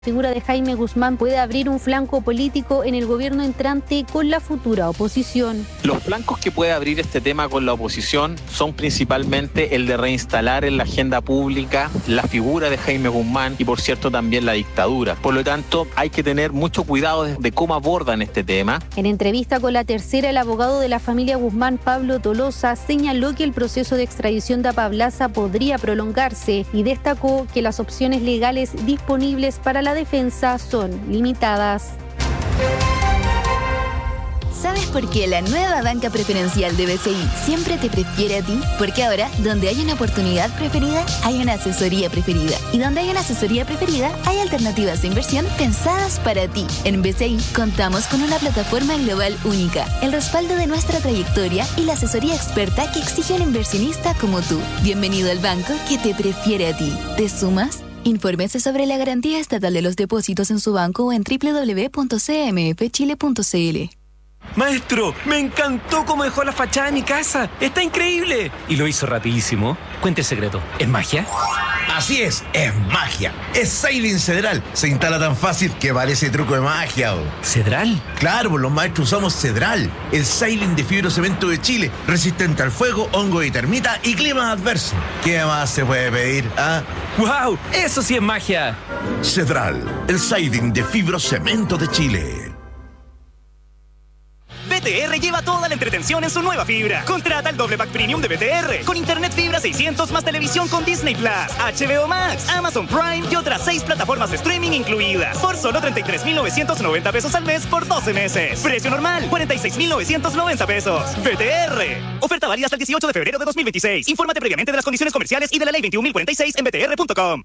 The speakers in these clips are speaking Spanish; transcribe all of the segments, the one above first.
La figura de Jaime Guzmán puede abrir un flanco político en el gobierno entrante con la futura oposición. Los flancos que puede abrir este tema con la oposición son principalmente el de reinstalar en la agenda pública la figura de Jaime Guzmán y, por cierto, también la dictadura. Por lo tanto, hay que tener mucho cuidado de cómo abordan este tema. En entrevista con La Tercera, el abogado de la familia Guzmán, Pablo Tolosa, señaló que el proceso de extradición de Apablaza podría prolongarse y destacó que las opciones legales disponibles para la defensa son limitadas. ¿Sabes por qué la nueva banca preferencial de BCI siempre te prefiere a ti? Porque ahora, donde hay una oportunidad preferida, hay una asesoría preferida. Y donde hay una asesoría preferida, hay alternativas de inversión pensadas para ti. En BCI contamos con una plataforma global única, el respaldo de nuestra trayectoria y la asesoría experta que exige un inversionista como tú. Bienvenido al banco que te prefiere a ti. ¿Te sumas? Infórmese sobre la garantía estatal de los depósitos en su banco o en www.cmfchile.cl. Maestro, me encantó cómo dejó la fachada de mi casa. ¡Está increíble! Y lo hizo rapidísimo. Cuente el secreto. ¿Es magia? Así es magia. Es Siding Cedral. Se instala tan fácil que parece truco de magia. ¿Cedral? Claro, pues los maestros usamos Cedral, el Siding de fibrocemento de Chile, resistente al fuego, hongo y termita y clima adverso. ¿Qué más se puede pedir? ¡Wow! ¡Eso sí es magia! Cedral, el Siding de fibrocemento de Chile. BTR lleva toda la entretención en su nueva fibra. Contrata el doble pack premium de BTR con internet fibra 600 más televisión con Disney Plus, HBO Max, Amazon Prime y otras 6 plataformas de streaming incluidas por solo 33,990 pesos al mes por 12 meses. Precio normal 46,990 pesos. BTR. Oferta válida hasta el 18 de febrero de 2026. Infórmate previamente de las condiciones comerciales y de la ley 21.046 en btr.com.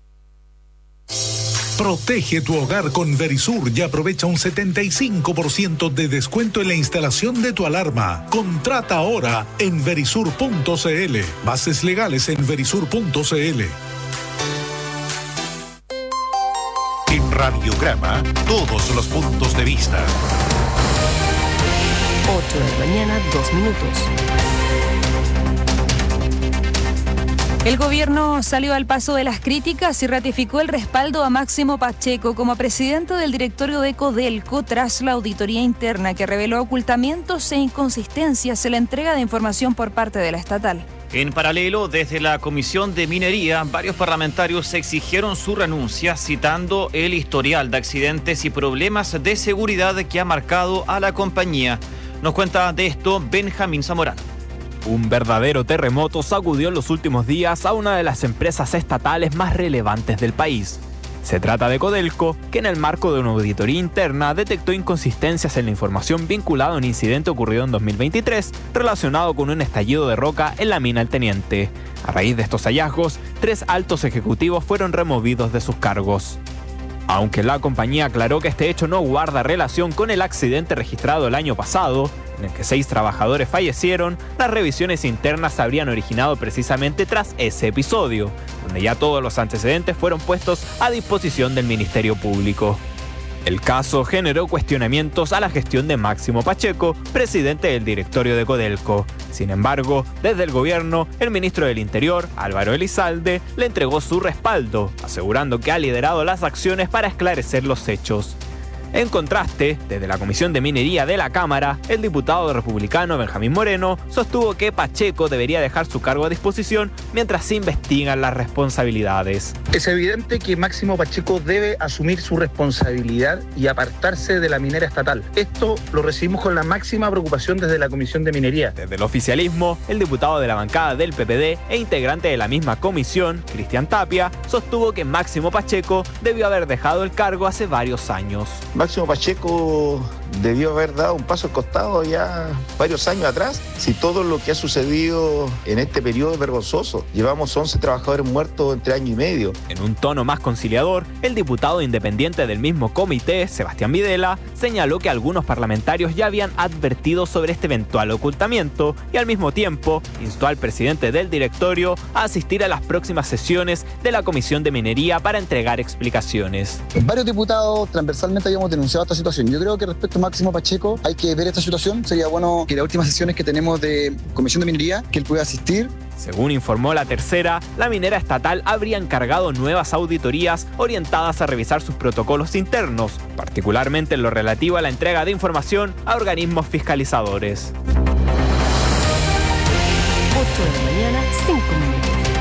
Protege tu hogar con Verisur y aprovecha un 75% de descuento en la instalación de tu alarma. Contrata ahora en verisur.cl. Bases legales en verisur.cl. En Radiograma, todos los puntos de vista. 8 de la mañana, 2 minutos. El gobierno salió al paso de las críticas y ratificó el respaldo a Máximo Pacheco como presidente del directorio de Codelco tras la auditoría interna que reveló ocultamientos e inconsistencias en la entrega de información por parte de la estatal. En paralelo, desde la Comisión de Minería, varios parlamentarios exigieron su renuncia, citando el historial de accidentes y problemas de seguridad que ha marcado a la compañía. Nos cuenta de esto Benjamín Zamorano. Un verdadero terremoto sacudió en los últimos días a una de las empresas estatales más relevantes del país. Se trata de Codelco, que en el marco de una auditoría interna detectó inconsistencias en la información vinculada a un incidente ocurrido en 2023 relacionado con un estallido de roca en la mina El Teniente. A raíz de estos hallazgos, 3 altos ejecutivos fueron removidos de sus cargos. Aunque la compañía aclaró que este hecho no guarda relación con el accidente registrado el año pasado, en el que 6 trabajadores fallecieron, las revisiones internas se habrían originado precisamente tras ese episodio, donde ya todos los antecedentes fueron puestos a disposición del Ministerio Público. El caso generó cuestionamientos a la gestión de Máximo Pacheco, presidente del directorio de Codelco. Sin embargo, desde el gobierno, el ministro del Interior, Álvaro Elizalde, le entregó su respaldo, asegurando que ha liderado las acciones para esclarecer los hechos. En contraste, desde la Comisión de Minería de la Cámara, el diputado republicano Benjamín Moreno sostuvo que Pacheco debería dejar su cargo a disposición mientras se investigan las responsabilidades. Es evidente que Máximo Pacheco debe asumir su responsabilidad y apartarse de la minera estatal. Esto lo recibimos con la máxima preocupación desde la Comisión de Minería. Desde el oficialismo, el diputado de la bancada del PPD e integrante de la misma comisión, Cristian Tapia, sostuvo que Máximo Pacheco debió haber dejado el cargo hace varios años. Máximo Pacheco debió haber dado un paso al costado ya varios años atrás. Si todo lo que ha sucedido en este periodo es vergonzoso. Llevamos 11 trabajadores muertos entre año y medio. En un tono más conciliador, el diputado independiente del mismo comité, Sebastián Videla, señaló que algunos parlamentarios ya habían advertido sobre este eventual ocultamiento y al mismo tiempo instó al presidente del directorio a asistir a las próximas sesiones de la Comisión de Minería para entregar explicaciones. Varios diputados transversalmente habíamos denunciado esta situación. Yo creo que respecto a Máximo Pacheco hay que ver esta situación. Sería bueno que las últimas sesiones que tenemos de Comisión de Minería, que él pueda asistir Según informó La Tercera, la minera estatal habría encargado nuevas auditorías orientadas a revisar sus protocolos internos, particularmente en lo relativo a la entrega de información a organismos fiscalizadores. 8 de la mañana, 5 minutos.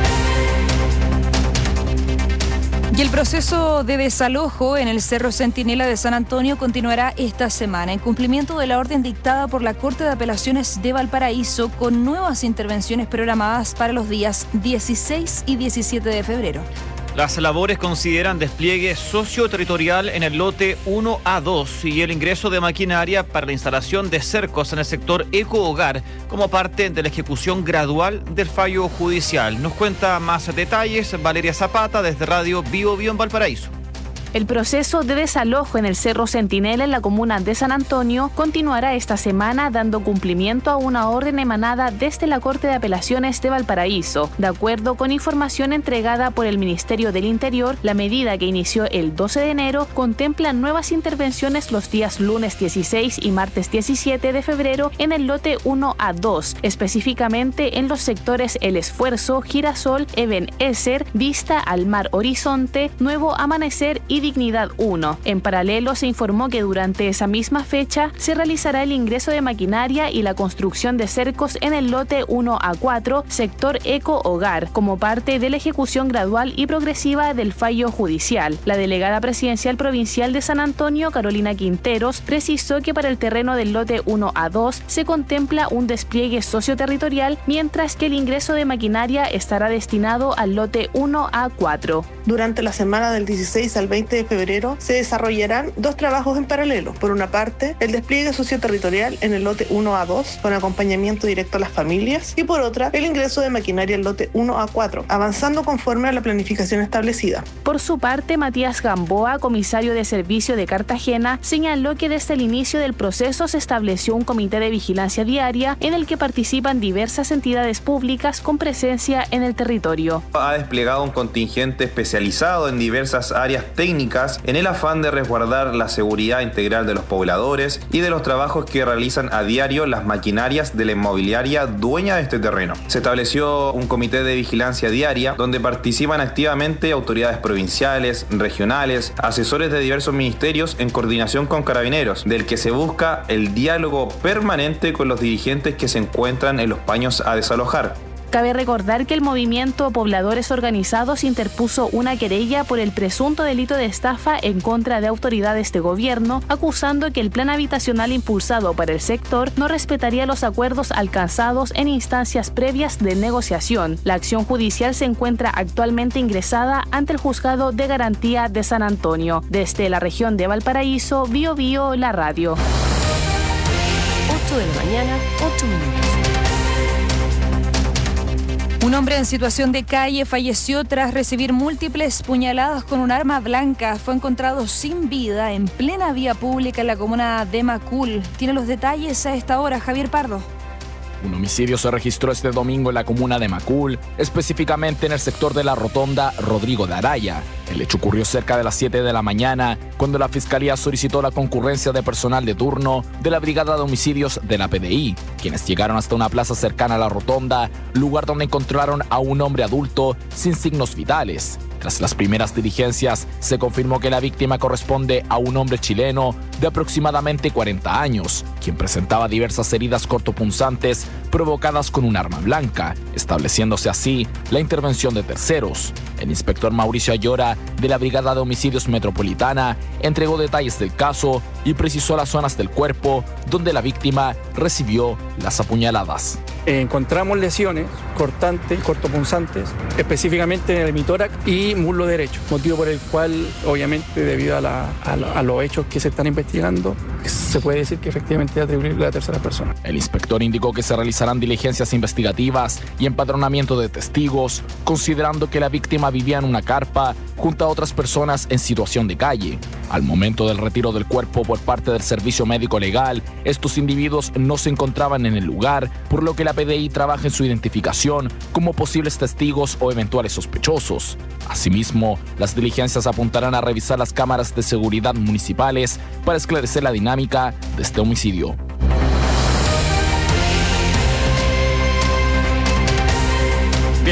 Y el proceso de desalojo en el Cerro Centinela de San Antonio continuará esta semana, en cumplimiento de la orden dictada por la Corte de Apelaciones de Valparaíso, con nuevas intervenciones programadas para los días 16 y 17 de febrero. Las labores consideran despliegue socioterritorial en el lote 1A2 y el ingreso de maquinaria para la instalación de cercos en el sector Eco-Hogar como parte de la ejecución gradual del fallo judicial. Nos cuenta más detalles Valeria Zapata desde Radio Bio Bio en Valparaíso. El proceso de desalojo en el Cerro Centinela en la comuna de San Antonio continuará esta semana dando cumplimiento a una orden emanada desde la Corte de Apelaciones de Valparaíso. De acuerdo con información entregada por el Ministerio del Interior, la medida que inició el 12 de enero contempla nuevas intervenciones los días lunes 16 y martes 17 de febrero en el lote 1A2, específicamente en los sectores El Esfuerzo, Girasol, Eben Ezer, Vista al Mar Horizonte, Nuevo Amanecer y Dignidad 1. En paralelo, se informó que durante esa misma fecha se realizará el ingreso de maquinaria y la construcción de cercos en el lote 1A4, sector Eco-Hogar, como parte de la ejecución gradual y progresiva del fallo judicial. La delegada presidencial provincial de San Antonio, Carolina Quinteros, precisó que para el terreno del lote 1A2 se contempla un despliegue socioterritorial, mientras que el ingreso de maquinaria estará destinado al lote 1A4. Durante la semana del 16 al 20 de febrero se desarrollarán dos trabajos en paralelo. Por una parte, el despliegue socioterritorial en el lote 1A2 con acompañamiento directo a las familias y por otra, el ingreso de maquinaria al lote 1A4, avanzando conforme a la planificación establecida. Por su parte, Matías Gamboa, comisario de servicio de Cartagena, señaló que desde el inicio del proceso se estableció un comité de vigilancia diaria en el que participan diversas entidades públicas con presencia en el territorio. Ha desplegado un contingente especializado en diversas áreas técnicas en el afán de resguardar la seguridad integral de los pobladores y de los trabajos que realizan a diario las maquinarias de la inmobiliaria dueña de este terreno. Se estableció un comité de vigilancia diaria donde participan activamente autoridades provinciales, regionales, asesores de diversos ministerios en coordinación con Carabineros, del que se busca el diálogo permanente con los dirigentes que se encuentran en los paños a desalojar. Cabe recordar que el movimiento Pobladores Organizados interpuso una querella por el presunto delito de estafa en contra de autoridades de gobierno, acusando que el plan habitacional impulsado para el sector no respetaría los acuerdos alcanzados en instancias previas de negociación. La acción judicial se encuentra actualmente ingresada ante el Juzgado de Garantía de San Antonio. Desde la región de Valparaíso, Bio Bio, la radio. 8 de la mañana, 8 minutos. Un hombre en situación de calle falleció tras recibir múltiples puñaladas con un arma blanca. Fue encontrado sin vida en plena vía pública en la comuna de Macul. Tiene los detalles a esta hora, Javier Pardo. Un homicidio se registró este domingo en la comuna de Macul, específicamente en el sector de la rotonda Rodrigo de Araya. El hecho ocurrió cerca de las 7 de la mañana, cuando la Fiscalía solicitó la concurrencia de personal de turno de la Brigada de Homicidios de la PDI, quienes llegaron hasta una plaza cercana a la rotonda, lugar donde encontraron a un hombre adulto sin signos vitales. Tras las primeras diligencias, se confirmó que la víctima corresponde a un hombre chileno de aproximadamente 40 años, quien presentaba diversas heridas cortopunzantes provocadas con un arma blanca, estableciéndose así la intervención de terceros. El inspector Mauricio Ayora, de la Brigada de Homicidios Metropolitana, entregó detalles del caso y precisó las zonas del cuerpo donde la víctima recibió las apuñaladas. Encontramos lesiones cortantes, cortopunzantes, específicamente en el hemitórax y muslo derecho, motivo por el cual, obviamente, debido a los hechos que se están investigando, se puede decir que efectivamente es atribuible a la tercera persona. El inspector indicó que se realizarán diligencias investigativas y empadronamiento de testigos, considerando que la víctima vivía en una carpa junto a otras personas en situación de calle. Al momento del retiro del cuerpo por parte del Servicio Médico Legal, estos individuos no se encontraban en el lugar, por lo que la PDI trabaja en su identificación como posibles testigos o eventuales sospechosos. Asimismo, las diligencias apuntarán a revisar las cámaras de seguridad municipales para esclarecer la dinámica de este homicidio.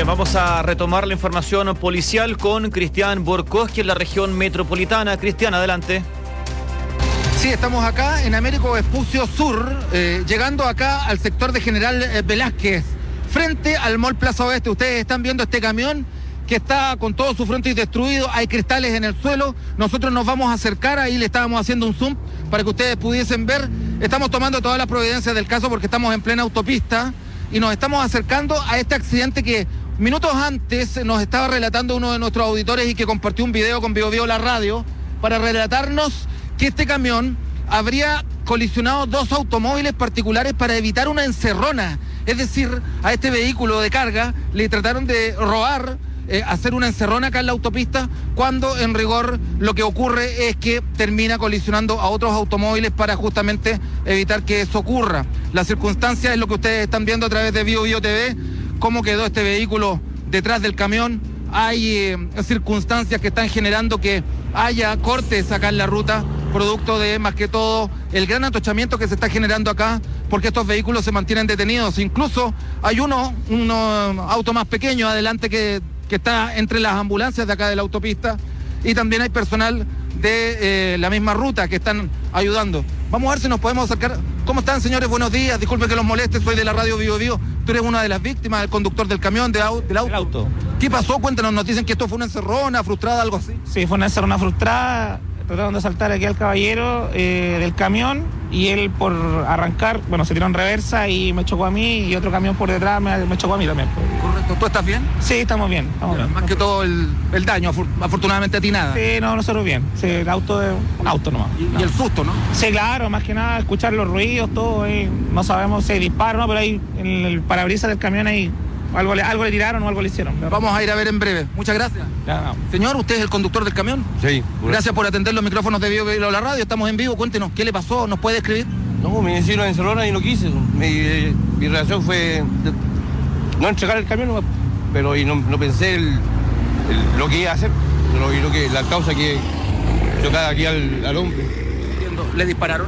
Bien, vamos a retomar la información policial con Cristian Borkowski en la región metropolitana. Cristian, adelante. Sí, estamos acá en Américo Vespucio Sur, llegando acá al sector de General Velázquez, frente al Mall Plaza Oeste. Ustedes están viendo este camión que está con todo su frontis destruido, hay cristales en el suelo. Nosotros nos vamos a acercar, ahí le estábamos haciendo un zoom para que ustedes pudiesen ver. Estamos tomando todas las providencias del caso porque estamos en plena autopista y nos estamos acercando a este accidente que minutos antes nos estaba relatando uno de nuestros auditores y que compartió un video con Bio La Radio para relatarnos que este camión habría colisionado dos automóviles particulares para evitar una encerrona. Es decir, a este vehículo de carga le trataron de robar, hacer una encerrona acá en la autopista, cuando en rigor lo que ocurre es que termina colisionando a otros automóviles para justamente evitar que eso ocurra. La circunstancia es lo que ustedes están viendo a través de Bio TV, cómo quedó este vehículo detrás del camión. Hay circunstancias que están generando que haya cortes acá en la ruta, producto de, más que todo, el gran atochamiento que se está generando acá, porque estos vehículos se mantienen detenidos. Incluso hay un auto más pequeño adelante que está entre las ambulancias de acá de la autopista, y también hay personal de la misma ruta que están ayudando. Vamos a ver si nos podemos acercar. ¿Cómo están, señores? Buenos días. Disculpen que los moleste, soy de la radio Bio. Tú eres una de las víctimas, del conductor del camión, del auto. ¿Qué pasó? Cuéntanos, nos dicen que esto fue una encerrona frustrada, algo así. Sí, fue una encerrona frustrada. Trataron de asaltar aquí al caballero del camión y él, por arrancar, se tiró en reversa y me chocó a mí, y otro camión por detrás me chocó a mí también. Correcto. ¿Tú estás bien? Sí, estamos bien. Más que todo el daño, afortunadamente a ti nada. Sí, no, nosotros bien. Sí, el auto es un auto nomás. Y el susto, ¿no? Sí, claro, más que nada escuchar los ruidos, todo. No sabemos si disparos, ¿no? Pero ahí en el parabrisas del camión ahí algo le tiraron o algo le hicieron. Vamos a ir a ver en breve. Muchas gracias. No. Señor, ¿usted es el conductor del camión? Sí. Gracias por atender los micrófonos de Bio La Radio. Estamos en vivo. Cuéntenos, ¿qué le pasó? ¿Nos puede describir? No, me hicieron encerrona y no quise. Mi reacción fue no entregar el camión, pero no pensé lo que iba a hacer, la causa que chocaba aquí al hombre. Entiendo. ¿Le dispararon?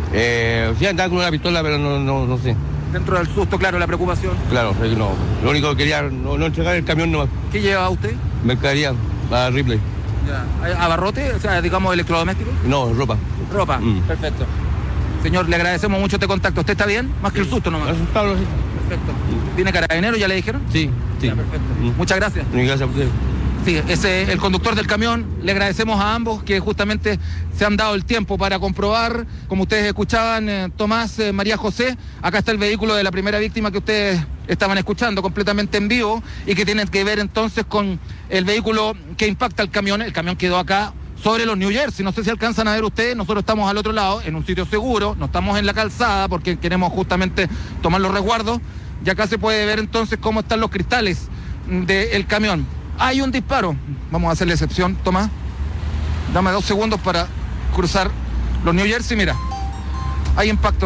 Sí, andaba con una pistola, pero no sé. Dentro del susto, claro, la preocupación. Claro, no. Lo único que quería no entregar el camión nomás. ¿Qué lleva usted? Mercadería, a Ripley. Ya. ¿Abarrote? O sea, digamos, electrodoméstico. No, ropa. Ropa, perfecto. Señor, le agradecemos mucho este contacto. ¿Usted está bien? Más que el susto nomás. Asustado, sí. Perfecto. ¿Tiene carabinero, ya le dijeron? Sí. Ya, perfecto. Muchas gracias. Gracias a usted. Sí, ese el conductor del camión. Le agradecemos a ambos que justamente se han dado el tiempo para comprobar, como ustedes escuchaban, Tomás, María José, acá está el vehículo de la primera víctima que ustedes estaban escuchando completamente en vivo y que tienen que ver entonces con el vehículo que impacta el camión. El camión quedó acá sobre los New Jersey, no sé si alcanzan a ver ustedes, nosotros estamos al otro lado, en un sitio seguro, no estamos en la calzada porque queremos justamente tomar los resguardos, y acá se puede ver entonces cómo están los cristales del camión. Hay un disparo, vamos a hacerle excepción, Tomás, dame 2 segundos para cruzar los New Jersey. Mira, hay impactos,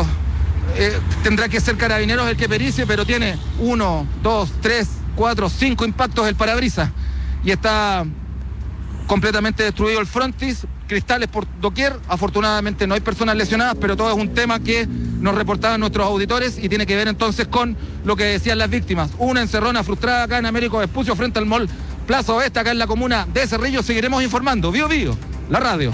tendrá que ser Carabineros el que pericie, pero tiene 1, 2, 3, 4, 5 impactos el parabrisas y está completamente destruido el frontis, cristales por doquier. Afortunadamente no hay personas lesionadas, pero todo es un tema que nos reportaban nuestros auditores y tiene que ver entonces con lo que decían las víctimas. Una encerrona frustrada acá en Américo Vespucio frente al Mall Plaza Oeste, acá en la comuna de Cerrillo. Seguiremos informando. Bio, la radio.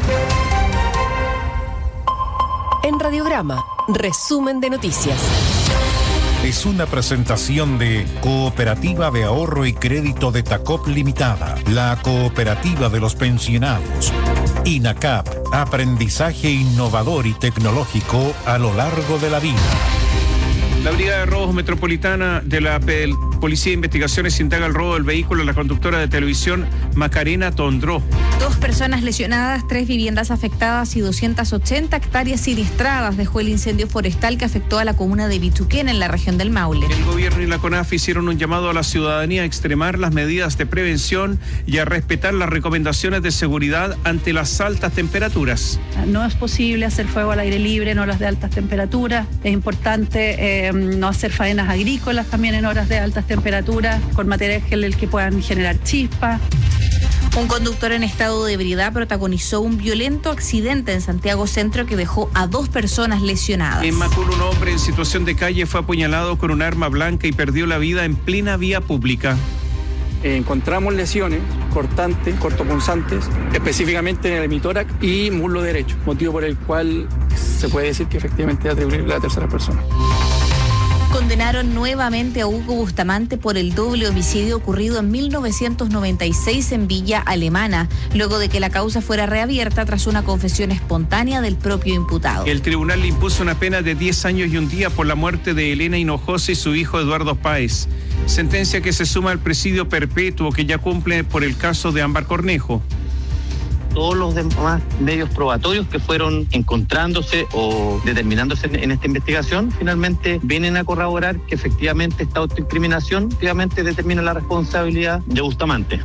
En Radiograma, resumen de noticias. Es una presentación de Cooperativa de Ahorro y Crédito de Tacop Limitada, la cooperativa de los pensionados. INACAP, aprendizaje innovador y tecnológico a lo largo de la vida. La Brigada de Robos Metropolitana de la Policía de Investigaciones indaga el robo del vehículo de la conductora de televisión Macarena Tondró. 2 personas lesionadas, 3 viviendas afectadas y 280 hectáreas siniestradas dejó el incendio forestal que afectó a la comuna de Bichuquén en la región del Maule. El gobierno y la CONAF hicieron un llamado a la ciudadanía a extremar las medidas de prevención y a respetar las recomendaciones de seguridad ante las altas temperaturas. No es posible hacer fuego al aire libre en horas de altas temperaturas. Es importante no hacer faenas agrícolas también en horas de altas temperaturas con materiales que puedan generar chispas. Un conductor en estado de ebriedad protagonizó un violento accidente en Santiago Centro que dejó a 2 personas lesionadas. En Macul, un hombre en situación de calle fue apuñalado con un arma blanca y perdió la vida en plena vía pública. encontramos lesiones cortantes, cortopunzantes, específicamente en el hemitórax y muslo derecho, motivo por el cual se puede decir que efectivamente es atribuible a la tercera persona. Condenaron nuevamente a Hugo Bustamante por el doble homicidio ocurrido en 1996 en Villa Alemana, luego de que la causa fuera reabierta tras una confesión espontánea del propio imputado. El tribunal le impuso una pena de 10 años y un día por la muerte de Elena Hinojosa y su hijo Eduardo Páez. Sentencia que se suma al presidio perpetuo que ya cumple por el caso de Ámbar Cornejo. Todos los demás medios probatorios que fueron encontrándose o determinándose en esta investigación finalmente vienen a corroborar que efectivamente esta autoincriminación efectivamente determina la responsabilidad de Bustamante.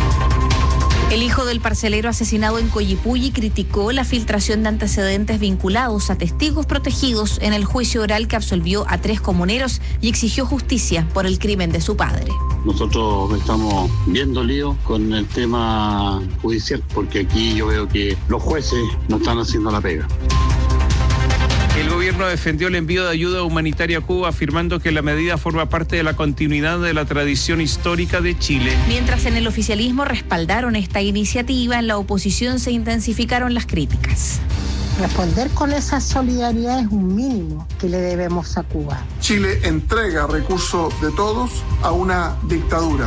El hijo del parcelero asesinado en Collipulli criticó la filtración de antecedentes vinculados a testigos protegidos en el juicio oral que absolvió a 3 comuneros y exigió justicia por el crimen de su padre. Nosotros estamos bien dolidos con el tema judicial porque aquí yo veo que los jueces no están haciendo la pega. El gobierno defendió el envío de ayuda humanitaria a Cuba, afirmando que la medida forma parte de la continuidad de la tradición histórica de Chile. Mientras en el oficialismo respaldaron esta iniciativa, en la oposición se intensificaron las críticas. Responder con esa solidaridad es un mínimo que le debemos a Cuba. Chile entrega recursos de todos a una dictadura.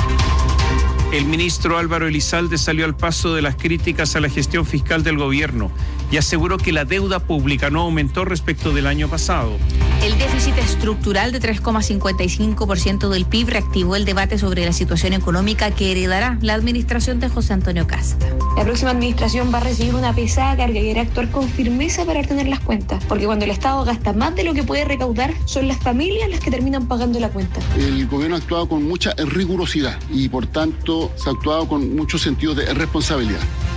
El ministro Álvaro Elizalde salió al paso de las críticas a la gestión fiscal del gobierno y aseguró que la deuda pública no aumentó respecto del año pasado. El déficit estructural de 3,55% del PIB reactivó el debate sobre la situación económica que heredará la administración de José Antonio Kast. La próxima administración va a recibir una pesada carga y hará actuar con firmeza para retener las cuentas, porque cuando el Estado gasta más de lo que puede recaudar, son las familias las que terminan pagando la cuenta. El gobierno ha actuado con mucha rigurosidad y por tanto se ha actuado con mucho sentido de responsabilidad.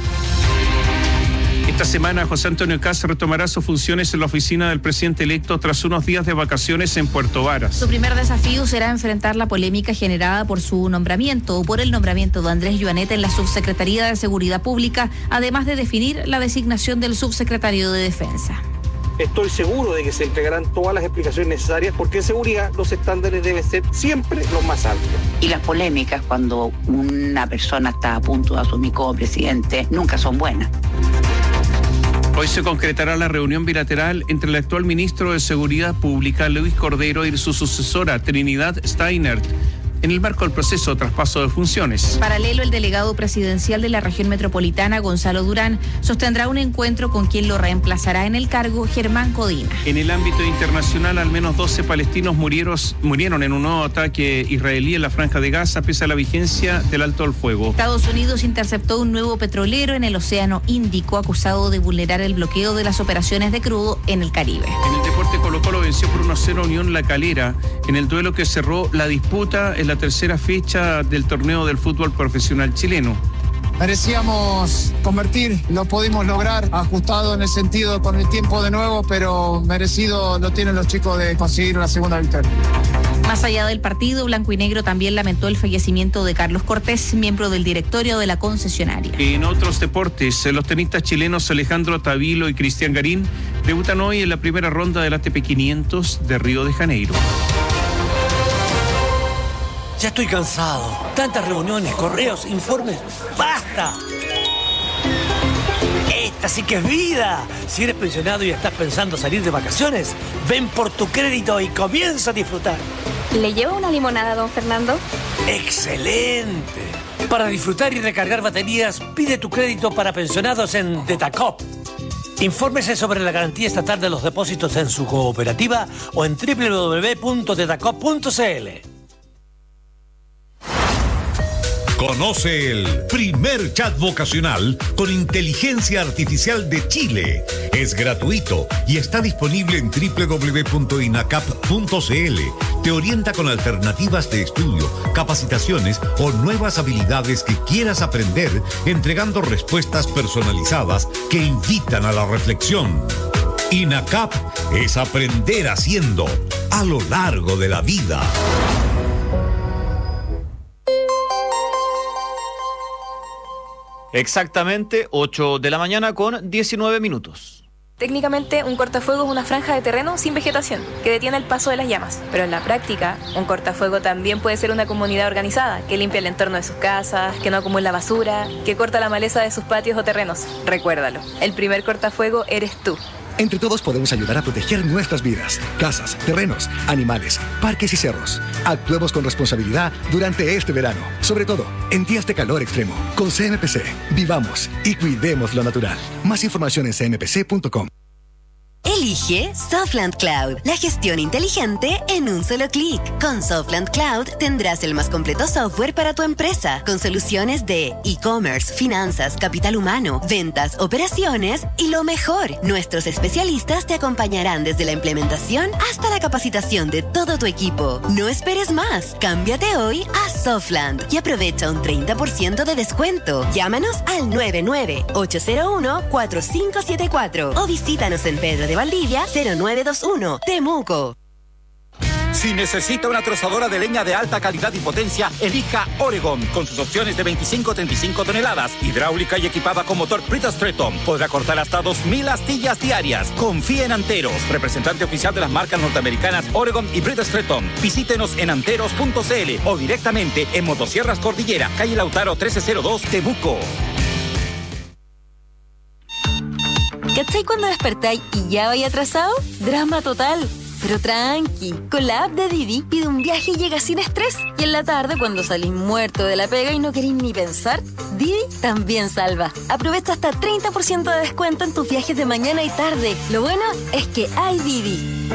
Esta semana José Antonio Kast retomará sus funciones en la oficina del presidente electo tras unos días de vacaciones en Puerto Varas. Su primer desafío será enfrentar la polémica generada por su nombramiento o por el nombramiento de Andrés Yuaneta en la Subsecretaría de Seguridad Pública, además de definir la designación del subsecretario de Defensa. Estoy seguro de que se entregarán todas las explicaciones necesarias porque en seguridad los estándares deben ser siempre los más altos. Y las polémicas cuando una persona está a punto de asumir como presidente nunca son buenas. Hoy se concretará la reunión bilateral entre el actual ministro de Seguridad Pública, Luis Cordero, y su sucesora, Trinidad Steinert, en el marco del proceso de traspaso de funciones. Paralelo, el delegado presidencial de la región metropolitana, Gonzalo Durán, sostendrá un encuentro con quien lo reemplazará en el cargo, Germán Codina. En el ámbito internacional, al menos 12 palestinos murieron en un nuevo ataque israelí en la Franja de Gaza, pese a la vigencia del alto al fuego. Estados Unidos interceptó un nuevo petrolero en el Océano Índico, acusado de vulnerar el bloqueo de las operaciones de crudo en el Caribe. En el deporte, Colo-Colo venció por 1-0 Unión La Calera, en el duelo que cerró la disputa en la tercera fecha del torneo del fútbol profesional chileno. Merecíamos convertir, lo pudimos lograr, ajustado en el sentido con el tiempo de nuevo, pero merecido lo tienen los chicos de conseguir una segunda victoria. Más allá del partido, Blanco y Negro también lamentó el fallecimiento de Carlos Cortés, miembro del directorio de la concesionaria. En otros deportes, los tenistas chilenos Alejandro Tavilo y Cristian Garín debutan hoy en la primera ronda del ATP 500 de Río de Janeiro. Ya estoy cansado. Tantas reuniones, correos, informes. ¡Basta! Esta sí que es vida. Si eres pensionado y estás pensando salir de vacaciones, ven por tu crédito y comienza a disfrutar. ¿Le lleva una limonada, don Fernando? ¡Excelente! Para disfrutar y recargar baterías, pide tu crédito para pensionados en Detacop. Infórmese sobre la garantía estatal de los depósitos en su cooperativa o en www.detacop.cl. Conoce el primer chat vocacional con inteligencia artificial de Chile. Es gratuito y está disponible en www.inacap.cl. Te orienta con alternativas de estudio, capacitaciones o nuevas habilidades que quieras aprender, entregando respuestas personalizadas que invitan a la reflexión. INACAP es aprender haciendo a lo largo de la vida. Exactamente 8 de la mañana con 19 minutos. Técnicamente, un cortafuego es una franja de terreno sin vegetación, que detiene el paso de las llamas. Pero en la práctica, un cortafuego también puede ser una comunidad organizada, que limpia el entorno de sus casas, que no acumula basura, que corta la maleza de sus patios o terrenos. Recuérdalo, el primer cortafuego eres tú. Entre todos podemos ayudar a proteger nuestras vidas, casas, terrenos, animales, parques y cerros. Actuemos con responsabilidad durante este verano, sobre todo en días de calor extremo. Con CMPC, vivamos y cuidemos lo natural. Más información en cmpc.com. Elige Softland Cloud, la gestión inteligente en un solo clic. Con Softland Cloud tendrás el más completo software para tu empresa, con soluciones de e-commerce, finanzas, capital humano, ventas, operaciones y lo mejor, nuestros especialistas te acompañarán desde la implementación hasta la capacitación de todo tu equipo. No esperes más, cámbiate hoy a Softland y aprovecha un 30% de descuento. Llámanos al 99-801-4574 o visítanos en Pedro de Valdivia 0921, Temuco. Si necesita una trozadora de leña de alta calidad y potencia, elija Oregon, con sus opciones de 25-35 toneladas, hidráulica y equipada con motor Bridgestone. Podrá cortar hasta 2.000 astillas diarias. Confíe en Anteros, representante oficial de las marcas norteamericanas Oregon y Bridgestone. Visítenos en anteros.cl o directamente en Motosierras Cordillera, calle Lautaro 1302, Temuco. ¿Cachai cuando despertáis y ya vais atrasado? Drama total. Pero tranqui, con la app de Didi pide un viaje y llega sin estrés. Y en la tarde, cuando salís muerto de la pega y no queréis ni pensar, Didi también salva. Aprovecha hasta 30% de descuento en tus viajes de mañana y tarde. Lo bueno es que hay Didi.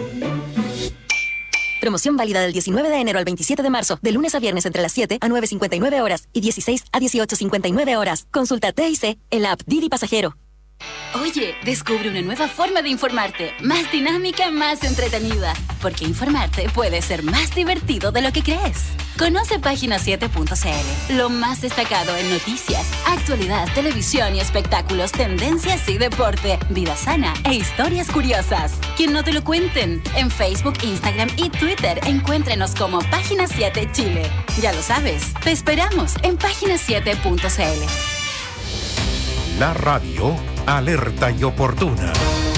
Promoción válida del 19 de enero al 27 de marzo, de lunes a viernes entre las 7 a 9:59 horas y 16 a 18:59 horas. Consulta TIC en la app Didi Pasajero. Oye, descubre una nueva forma de informarte, más dinámica, más entretenida, porque informarte puede ser más divertido de lo que crees. Conoce página7.cl, lo más destacado en noticias, actualidad, televisión y espectáculos, tendencias y deporte, vida sana e historias curiosas. Que no te lo cuenten. En Facebook, Instagram y Twitter, encuéntrenos como Página 7 Chile. Ya lo sabes, te esperamos en página7.cl. La radio alerta y oportuna.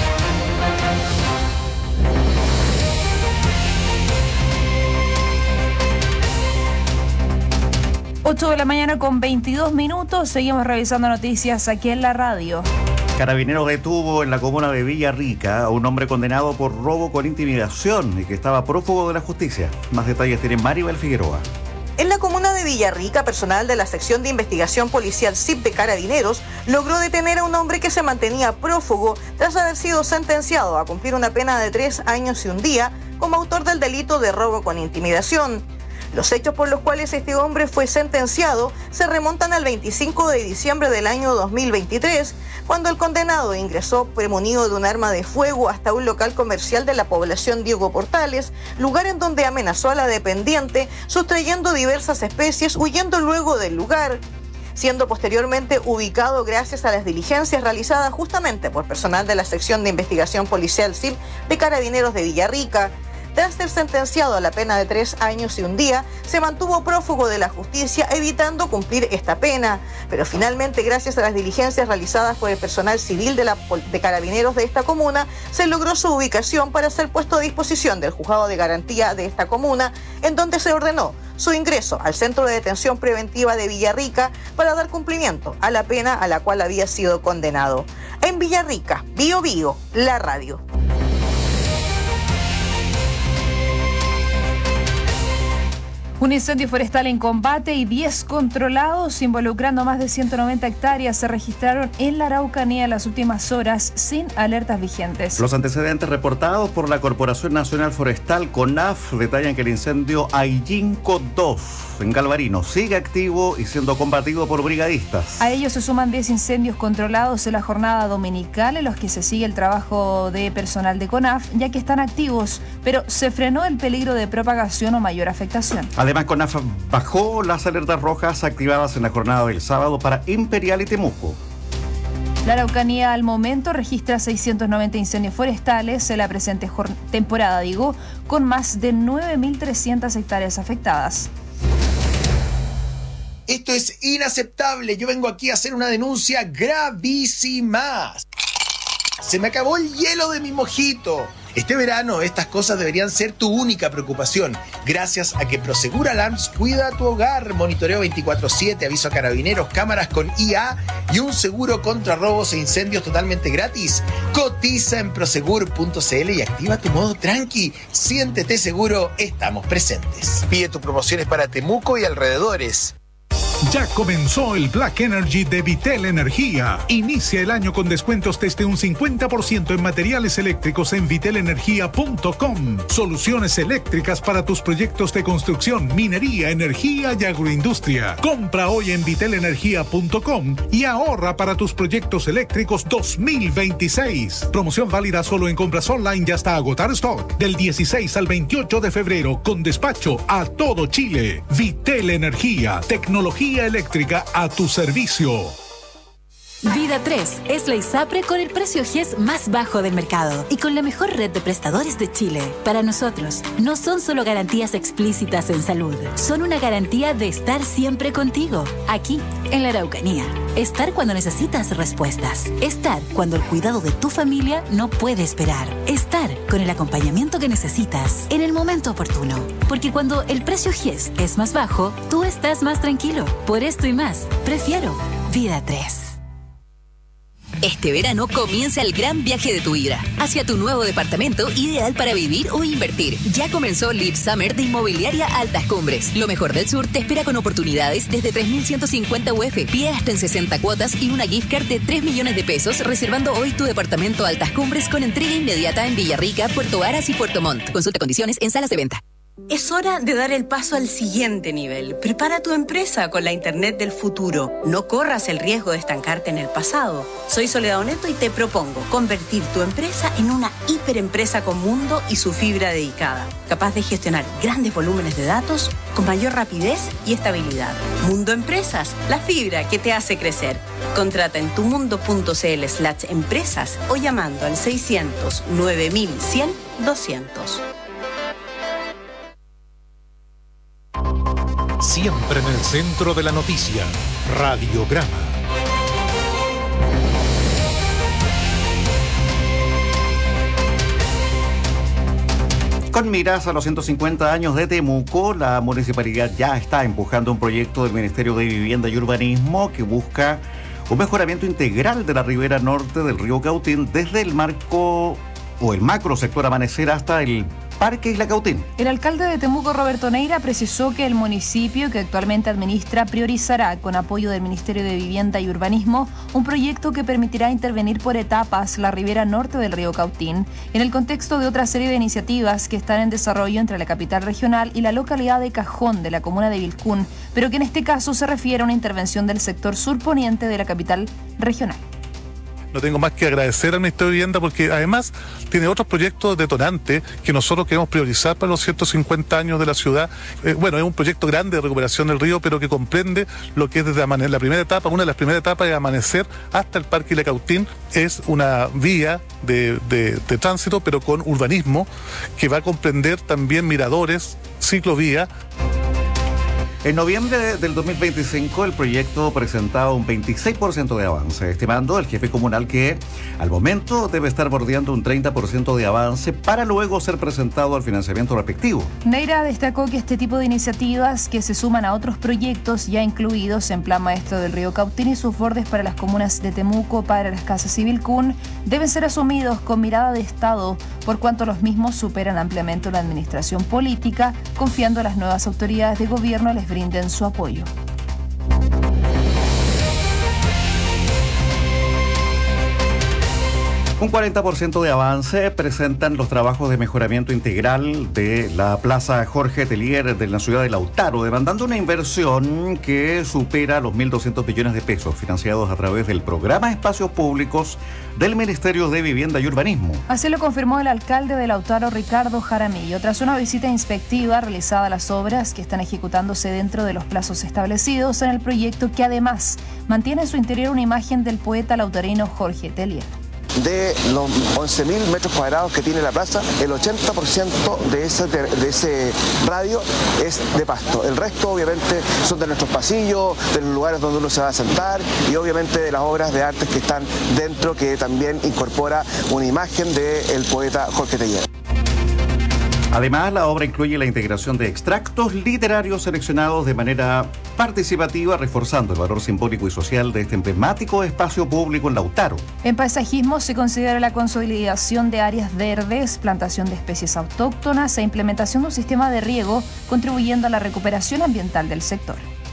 Ocho de la mañana con 22 minutos. Seguimos revisando noticias aquí en la radio. Carabineros detuvo en la comuna de Villarrica a un hombre condenado por robo con intimidación y que estaba prófugo de la justicia. Más detalles tiene Maribel Figueroa. En la comuna de Villarrica, personal de la sección de investigación policial SIP de Carabineros logró detener a un hombre que se mantenía prófugo tras haber sido sentenciado a cumplir una pena de 3 años y un día como autor del delito de robo con intimidación. Los hechos por los cuales este hombre fue sentenciado se remontan al 25 de diciembre del año 2023, cuando el condenado ingresó premunido de un arma de fuego hasta un local comercial de la población Diego Portales, lugar en donde amenazó a la dependiente, sustrayendo diversas especies, huyendo luego del lugar, siendo posteriormente ubicado gracias a las diligencias realizadas justamente por personal de la sección de investigación policial SIP de Carabineros de Villarrica. Tras ser sentenciado a la pena de 3 años y un día, se mantuvo prófugo de la justicia, evitando cumplir esta pena. Pero finalmente, gracias a las diligencias realizadas por el personal civil de Carabineros de esta comuna, se logró su ubicación para ser puesto a disposición del juzgado de garantía de esta comuna, en donde se ordenó su ingreso al Centro de Detención Preventiva de Villarrica para dar cumplimiento a la pena a la cual había sido condenado. En Villarrica, Bío Bío, la radio. Un incendio forestal en combate y 10 controlados, involucrando más de 190 hectáreas, se registraron en la Araucanía en las últimas horas sin alertas vigentes. Los antecedentes reportados por la Corporación Nacional Forestal, CONAF, detallan que el incendio Ayinco 2 en Galvarino sigue activo y siendo combatido por brigadistas. A ellos se suman 10 incendios controlados en la jornada dominical, en los que se sigue el trabajo de personal de CONAF, ya que están activos, pero se frenó el peligro de propagación o mayor afectación. Además, CONAF bajó las alertas rojas activadas en la jornada del sábado para Imperial y Temuco. La Araucanía al momento registra 690 incendios forestales en la presente temporada, con más de 9.300 hectáreas afectadas. Esto es inaceptable. Yo vengo aquí a hacer una denuncia gravísima. Se me acabó el hielo de mi mojito. Este verano estas cosas deberían ser tu única preocupación, gracias a que Prosegur Alarms cuida tu hogar, monitoreo 24/7, aviso a carabineros, cámaras con IA y un seguro contra robos e incendios totalmente gratis. Cotiza en prosegur.cl y activa tu modo tranqui. Siéntete seguro, estamos presentes. Pide tus promociones para Temuco y alrededores. Ya comenzó el Black Energy de Vitel Energía. Inicia el año con descuentos desde un 50% en materiales eléctricos en vitelenergia.com. Soluciones eléctricas para tus proyectos de construcción, minería, energía y agroindustria. Compra hoy en vitelenergia.com y ahorra para tus proyectos eléctricos 2026. Promoción válida solo en compras online y hasta agotar stock. Del 16 al 28 de febrero con despacho a todo Chile. Vitel Energía. Tecnología eléctrica a tu servicio. Vida 3 es la ISAPRE con el precio GES más bajo del mercado y con la mejor red de prestadores de Chile. Para nosotros, no son solo garantías explícitas en salud, son una garantía de estar siempre contigo, aquí, en la Araucanía. Estar cuando necesitas respuestas. Estar cuando el cuidado de tu familia no puede esperar. Estar con el acompañamiento que necesitas en el momento oportuno. Porque cuando el precio GES es más bajo, tú estás más tranquilo. Por esto y más, prefiero Vida 3. Este verano comienza el gran viaje de tu vida hacia tu nuevo departamento ideal para vivir o invertir. Ya comenzó Live Summer de Inmobiliaria Altas Cumbres. Lo mejor del sur te espera con oportunidades desde 3.150 UF, pie hasta en 60 cuotas y una gift card de 3 millones de pesos reservando hoy tu departamento Altas Cumbres con entrega inmediata en Villarrica, Puerto Varas y Puerto Montt. Consulta condiciones en salas de venta. Es hora de dar el paso al siguiente nivel. Prepara tu empresa con la Internet del futuro. No corras el riesgo de estancarte en el pasado. Soy Soledad Oneto y te propongo convertir tu empresa en una hiperempresa con mundo y su fibra dedicada, capaz de gestionar grandes volúmenes de datos con mayor rapidez y estabilidad. Mundo Empresas, la fibra que te hace crecer. Contrata en tumundo.cl/empresas o llamando al 600 9100 200. Siempre en el centro de la noticia, Radiograma. Con miras a los 150 años de Temuco, la municipalidad ya está empujando un proyecto del Ministerio de Vivienda y Urbanismo que busca un mejoramiento integral de la ribera norte del río Cautín desde el macro sector Amanecer hasta el Parque Isla Cautín. El alcalde de Temuco, Roberto Neira, precisó que el municipio que actualmente administra priorizará, con apoyo del Ministerio de Vivienda y Urbanismo, un proyecto que permitirá intervenir por etapas la ribera norte del río Cautín, en el contexto de otra serie de iniciativas que están en desarrollo entre la capital regional y la localidad de Cajón, de la comuna de Vilcún, pero que en este caso se refiere a una intervención del sector surponiente de la capital regional. No tengo más que agradecer al Ministerio de Vivienda porque además tiene otros proyectos detonantes que nosotros queremos priorizar para los 150 años de la ciudad. Es un proyecto grande de recuperación del río, pero que comprende lo que es desde la primera etapa, una de las primeras etapas de Amanecer hasta el Parque Isla Cautín. Es una vía de tránsito, pero con urbanismo, que va a comprender también miradores, ciclovía. En noviembre del 2025 el proyecto presentaba un 26% de avance, estimando el jefe comunal que al momento debe estar bordeando un 30% de avance para luego ser presentado al financiamiento respectivo. Neira destacó que este tipo de iniciativas que se suman a otros proyectos ya incluidos en Plan Maestro del Río Cautín y sus bordes para las comunas de Temuco, Padre Las Casas y Vilcún deben ser asumidos con mirada de Estado, por cuanto los mismos superan ampliamente la administración política, confiando a las nuevas autoridades de gobierno les brinden su apoyo. Un 40% de avance presentan los trabajos de mejoramiento integral de la Plaza Jorge Telier de la ciudad de Lautaro, demandando una inversión que supera los 1.200 millones de pesos, financiados a través del programa Espacios Públicos del Ministerio de Vivienda y Urbanismo. Así lo confirmó el alcalde de Lautaro, Ricardo Jaramillo, tras una visita inspectiva realizada a las obras que están ejecutándose dentro de los plazos establecidos en el proyecto, que además mantiene en su interior una imagen del poeta lautarino Jorge Telier. de los 11.000 metros cuadrados que tiene la plaza, el 80% de ese radio es de pasto. El resto obviamente son de nuestros pasillos, de los lugares donde uno se va a sentar y obviamente de las obras de artes que están dentro, que también incorpora una imagen del poeta Jorge Teillier. Además, la obra incluye la integración de extractos literarios seleccionados de manera participativa, reforzando el valor simbólico y social de este emblemático espacio público en Lautaro. En paisajismo se considera la consolidación de áreas verdes, plantación de especies autóctonas e implementación de un sistema de riego, contribuyendo a la recuperación ambiental del sector.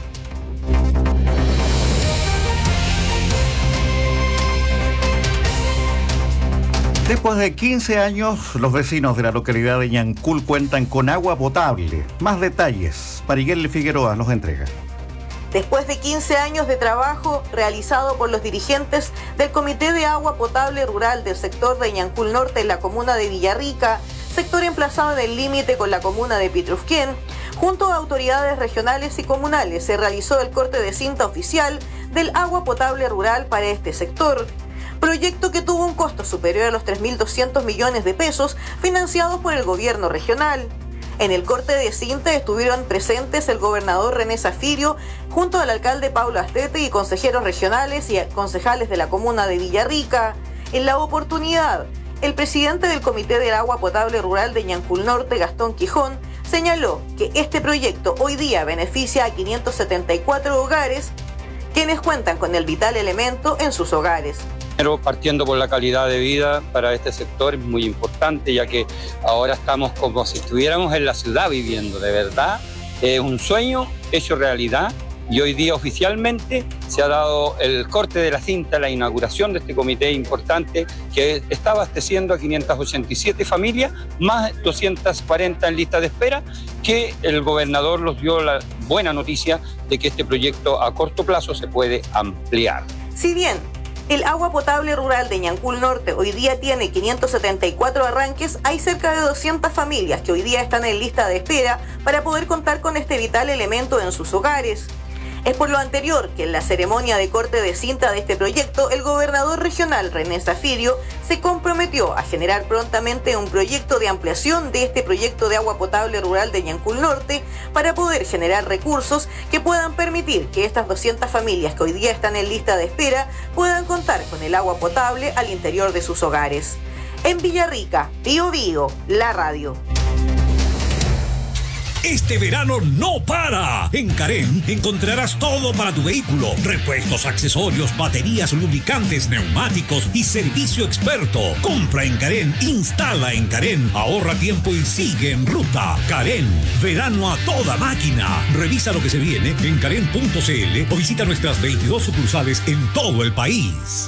Después de 15 años, los vecinos de la localidad de Ñancul cuentan con agua potable. Más detalles, Mariguel Figueroa los entrega. Después de 15 años de trabajo realizado por los dirigentes del Comité de Agua Potable Rural del sector de Ñancul Norte en la comuna de Villarrica, sector emplazado en el límite con la comuna de Pitrufquén, junto a autoridades regionales y comunales, se realizó el corte de cinta oficial del agua potable rural para este sector. Proyecto que tuvo un costo superior a los 3.200 millones de pesos financiados por el gobierno regional. En el corte de cinta estuvieron presentes el gobernador René Zafirio junto al alcalde Pablo Astete y consejeros regionales y concejales de la comuna de Villarrica. En la oportunidad, el presidente del Comité del Agua Potable Rural de Ñancul Norte, Gastón Quijón, señaló que este proyecto hoy día beneficia a 574 hogares, quienes cuentan con el vital elemento en sus hogares. Pero partiendo por la calidad de vida para este sector es muy importante, ya que ahora estamos como si estuviéramos en la ciudad viviendo, de verdad. Es un sueño hecho realidad y hoy día oficialmente se ha dado el corte de la cinta, la inauguración de este comité importante que está abasteciendo a 587 familias, más 240 en lista de espera, que el gobernador nos dio la buena noticia de que este proyecto a corto plazo se puede ampliar. Si bien el agua potable rural de Ñancul Norte hoy día tiene 574 arranques, hay cerca de 200 familias que hoy día están en lista de espera para poder contar con este vital elemento en sus hogares. Es por lo anterior que en la ceremonia de corte de cinta de este proyecto, el gobernador regional René Zafirio se comprometió a generar prontamente un proyecto de ampliación de este proyecto de agua potable rural de Ñancul Norte para poder generar recursos que puedan permitir que estas 200 familias que hoy día están en lista de espera puedan contar con el agua potable al interior de sus hogares. En Villarrica, Bío Bío, la radio. Este verano no para. En Carén encontrarás todo para tu vehículo: repuestos, accesorios, baterías, lubricantes, neumáticos y servicio experto. Compra en Carén, instala en Carén, ahorra tiempo y sigue en ruta. Carén, verano a toda máquina. Revisa lo que se viene en carén.cl o visita nuestras 22 sucursales en todo el país.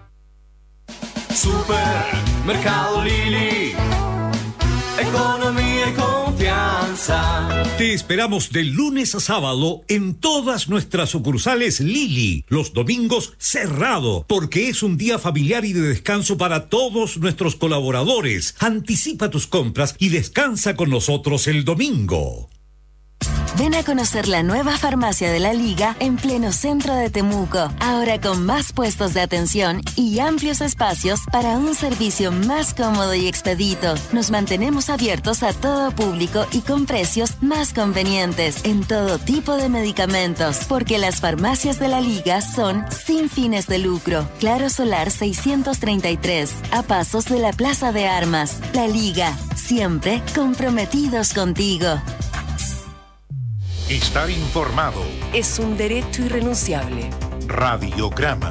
Supermercado Lili. Economía y confianza. Te esperamos de lunes a sábado en todas nuestras sucursales Lili. Los domingos cerrado, porque es un día familiar y de descanso para todos nuestros colaboradores. Anticipa tus compras y descansa con nosotros el domingo. Ven a conocer la nueva farmacia de la Liga en pleno centro de Temuco, ahora con más puestos de atención y amplios espacios para un servicio más cómodo y expedito. Nos mantenemos abiertos a todo público y con precios más convenientes en todo tipo de medicamentos, porque las farmacias de la Liga son sin fines de lucro. Claro Solar 633, a pasos de la Plaza de Armas. La Liga, siempre comprometidos contigo. Estar informado es un derecho irrenunciable. Radiograma.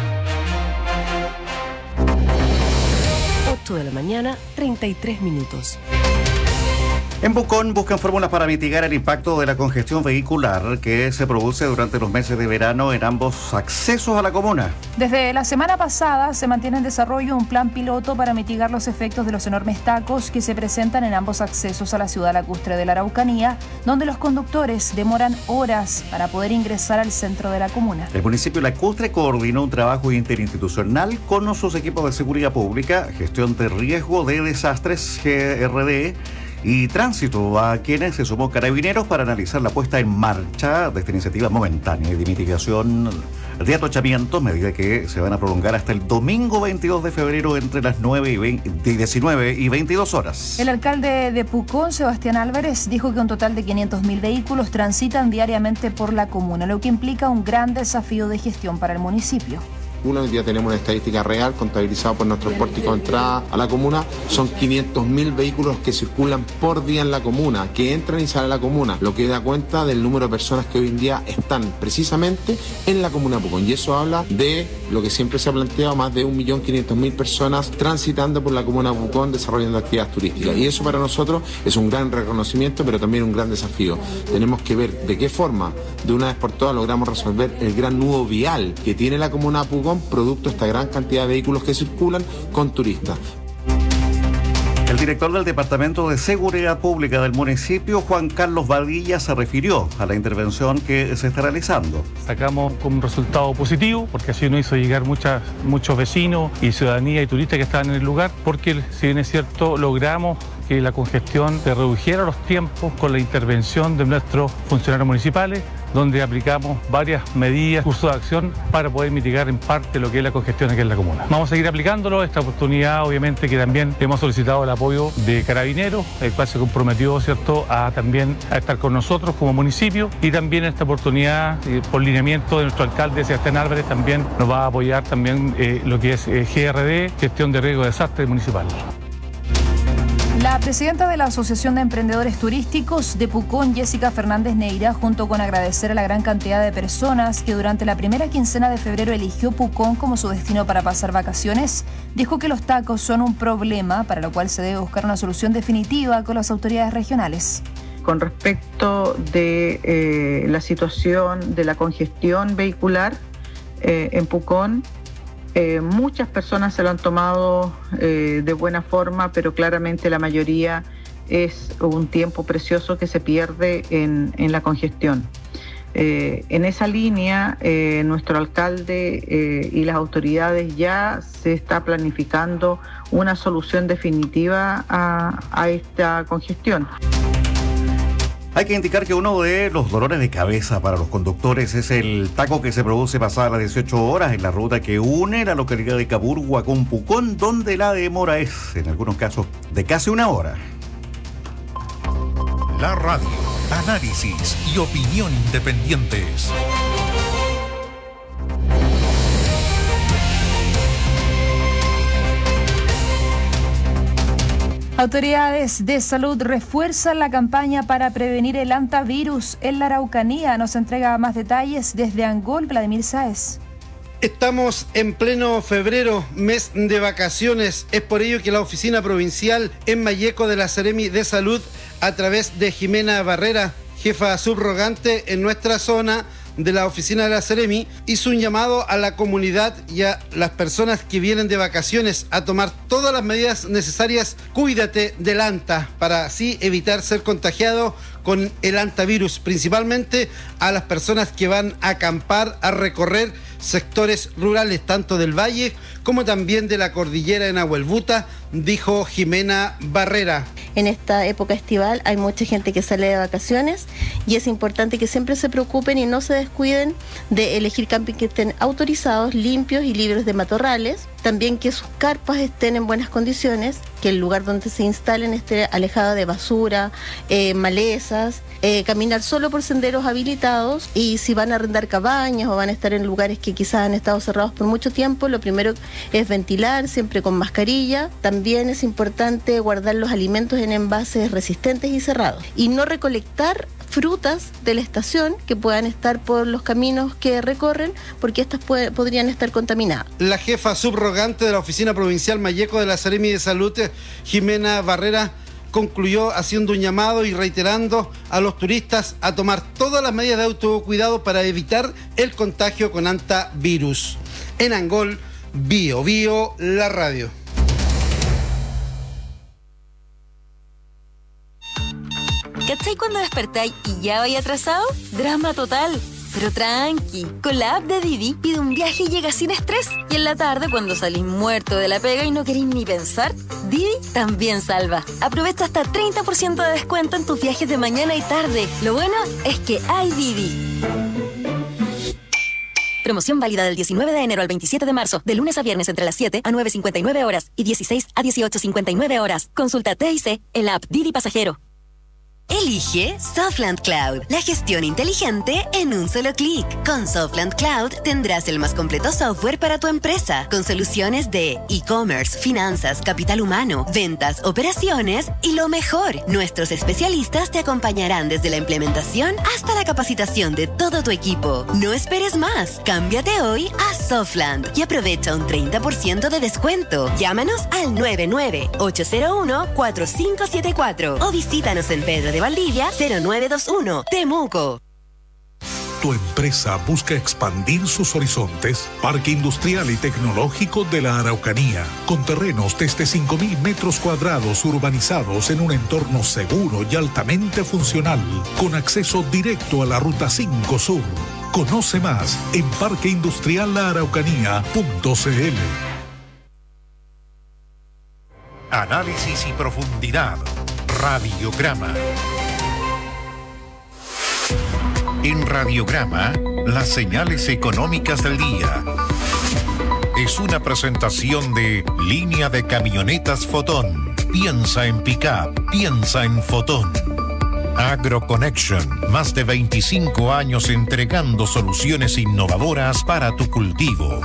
8 de la mañana, 33 minutos. En Pucón buscan fórmulas para mitigar el impacto de la congestión vehicular que se produce durante los meses de verano en ambos accesos a la comuna. Desde la semana pasada se mantiene en desarrollo un plan piloto para mitigar los efectos de los enormes tacos que se presentan en ambos accesos a la ciudad lacustre de la Araucanía, donde los conductores demoran horas para poder ingresar al centro de la comuna. El municipio lacustre coordinó un trabajo interinstitucional con sus equipos de seguridad pública, gestión de riesgo de desastres, GRD, y tránsito, a quienes se sumó Carabineros para analizar la puesta en marcha de esta iniciativa momentánea y de mitigación de atochamiento, medida que se van a prolongar hasta el domingo 22 de febrero entre las 19 y 22 horas. El alcalde de Pucón, Sebastián Álvarez, dijo que un total de 500.000 vehículos transitan diariamente por la comuna, lo que implica un gran desafío de gestión para el municipio. Hoy día tenemos una estadística real contabilizada por nuestros pórticos de entrada a la comuna. Son 500.000 vehículos que circulan por día en la comuna, que entran y salen a la comuna, lo que da cuenta del número de personas que hoy en día están precisamente en la comuna de Pucón. Y eso habla de lo que siempre se ha planteado, más de 1.500.000 personas transitando por la comuna de Pucón desarrollando actividades turísticas. Y eso para nosotros es un gran reconocimiento, pero también un gran desafío. Tenemos que ver de qué forma, de una vez por todas, logramos resolver el gran nudo vial que tiene la comuna de Pucón, producto de esta gran cantidad de vehículos que circulan con turistas. El director del Departamento de Seguridad Pública del municipio, Juan Carlos Vadilla, se refirió a la intervención que se está realizando. Sacamos como un resultado positivo, porque así nos hizo llegar muchos vecinos y ciudadanía y turistas que estaban en el lugar, porque si bien es cierto, logramos que la congestión se redujera los tiempos con la intervención de nuestros funcionarios municipales, donde aplicamos varias medidas, cursos de acción para poder mitigar en parte lo que es la congestión aquí en la comuna. Vamos a seguir aplicándolo. Esta oportunidad, obviamente, que también hemos solicitado el apoyo de Carabineros, el cual se comprometió, ¿cierto?, a estar con nosotros como municipio, y también esta oportunidad, por lineamiento de nuestro alcalde Sebastián Álvarez, también nos va a apoyar también lo que es GRD, Gestión de Riesgo de Desastre Municipal. La presidenta de la Asociación de Emprendedores Turísticos de Pucón, Jessica Fernández Neira, junto con agradecer a la gran cantidad de personas que durante la primera quincena de febrero eligió Pucón como su destino para pasar vacaciones, dijo que los tacos son un problema, para lo cual se debe buscar una solución definitiva con las autoridades regionales. Con respecto de la situación de la congestión vehicular en Pucón, muchas personas se lo han tomado de buena forma, pero claramente la mayoría es un tiempo precioso que se pierde en la congestión. En esa línea, nuestro alcalde y las autoridades ya se está planificando una solución definitiva a esta congestión. Hay que indicar que uno de los dolores de cabeza para los conductores es el taco que se produce pasadas las 18 horas en la ruta que une la localidad de Caburgua con Pucón, donde la demora es, en algunos casos, de casi una hora. La radio, análisis y opinión independientes. Autoridades de salud refuerzan la campaña para prevenir el hantavirus en la Araucanía. Nos entrega más detalles desde Angol, Vladimir Sáez. Estamos en pleno febrero, mes de vacaciones. Es por ello que la oficina provincial en Malleco de la Seremi de Salud, a través de Jimena Barrera, jefa subrogante en nuestra zona de la oficina de la Seremi, hizo un llamado a la comunidad y a las personas que vienen de vacaciones a tomar todas las medidas necesarias. Cuídate del hanta para así evitar ser contagiado con el hantavirus, principalmente a las personas que van a acampar, a recorrer sectores rurales, tanto del valle como también de la cordillera en Nahuelbuta, dijo Jimena Barrera. En esta época estival hay mucha gente que sale de vacaciones y es importante que siempre se preocupen y no se descuiden de elegir camping que estén autorizados, limpios y libres de matorrales. También que sus carpas estén en buenas condiciones, que el lugar donde se instalen esté alejado de basura, malezas, caminar solo por senderos habilitados, y si van a arrendar cabañas o van a estar en lugares que quizás han estado cerrados por mucho tiempo, lo primero es ventilar, siempre con mascarilla. También es importante guardar los alimentos en envases resistentes y cerrados, y no recolectar frutas de la estación que puedan estar por los caminos que recorren, porque estas podrían estar contaminadas. La jefa subrogante de la Oficina Provincial Malleco de la Seremi de Salud, Jimena Barrera, concluyó haciendo un llamado y reiterando a los turistas a tomar todas las medidas de autocuidado para evitar el contagio con hantavirus. En Angol, Bio Bio, la radio. ¿Cachai cuando despertáis y ya vais atrasado? Drama total. Pero tranqui, con la app de Didi pide un viaje y llega sin estrés. Y en la tarde, cuando salís muerto de la pega y no queréis ni pensar, Didi también salva. Aprovecha hasta 30% de descuento en tus viajes de mañana y tarde. Lo bueno es que hay Didi. Promoción válida del 19 de enero al 27 de marzo, de lunes a viernes entre las 7 a 9:59 horas y 16 a 18:59 horas. Consulta TIC en la app Didi Pasajero. Elige Softland Cloud, la gestión inteligente en un solo clic. Con Softland Cloud tendrás el más completo software para tu empresa, con soluciones de e-commerce, finanzas, capital humano, ventas, operaciones y lo mejor, nuestros especialistas te acompañarán desde la implementación hasta la capacitación de todo tu equipo. No esperes más, cámbiate hoy a Softland y aprovecha un 30% de descuento. Llámanos al 99-801-4574 o visítanos en Pedro de Valdivia 0921, Temuco. ¿Tu empresa busca expandir sus horizontes? Parque Industrial y Tecnológico de la Araucanía, con terrenos desde 5.000 metros cuadrados urbanizados en un entorno seguro y altamente funcional, con acceso directo a la Ruta 5 Sur. Conoce más en parqueindustriallaaraucanía.cl. Análisis y profundidad. Radiograma. En Radiograma, las señales económicas del día. Es una presentación de Línea de Camionetas Fotón. Piensa en pick-up, piensa en Fotón. AgroConnection, más de 25 años entregando soluciones innovadoras para tu cultivo.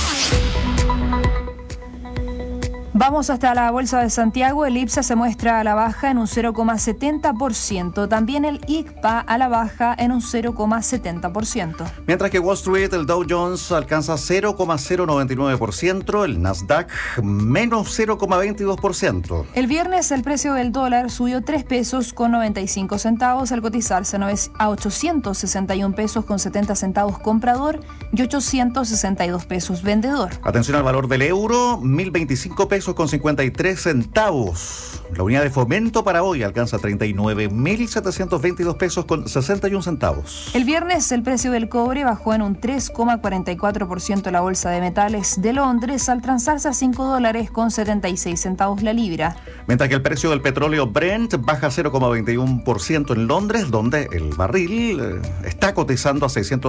Vamos hasta la Bolsa de Santiago. El IPSA se muestra a la baja en un 0,70%. También el ICPA a la baja en un 0,70%. Mientras que Wall Street, el Dow Jones alcanza 0,099%, el Nasdaq menos 0,22%. El viernes el precio del dólar subió 3 pesos con 95 centavos al cotizarse a 861 pesos con 70 centavos comprador y 862 pesos vendedor. Atención al valor del euro, 1.025 pesos con 53 centavos. La unidad de fomento para hoy alcanza 39.722 pesos con 61 centavos. El viernes el precio del cobre bajó en un 3,44% la bolsa de metales de Londres al transarse a $5 con 76 centavos la libra. Mientras que el precio del petróleo Brent baja 0,21% en Londres, donde el barril está cotizando a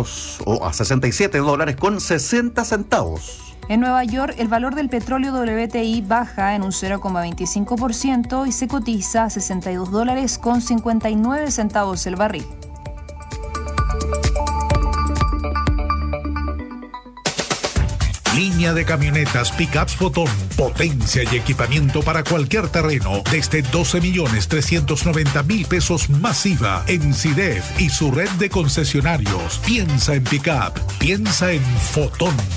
$67 con 60 centavos. En Nueva York, el valor del petróleo WTI baja en un 0,25% y se cotiza a $62 con 59 centavos el barril. Línea de camionetas Pickups Fotón. Potencia y equipamiento para cualquier terreno. Desde 12.390.000 pesos masiva en CIDEF y su red de concesionarios. Piensa en Pickup. Piensa en Fotón.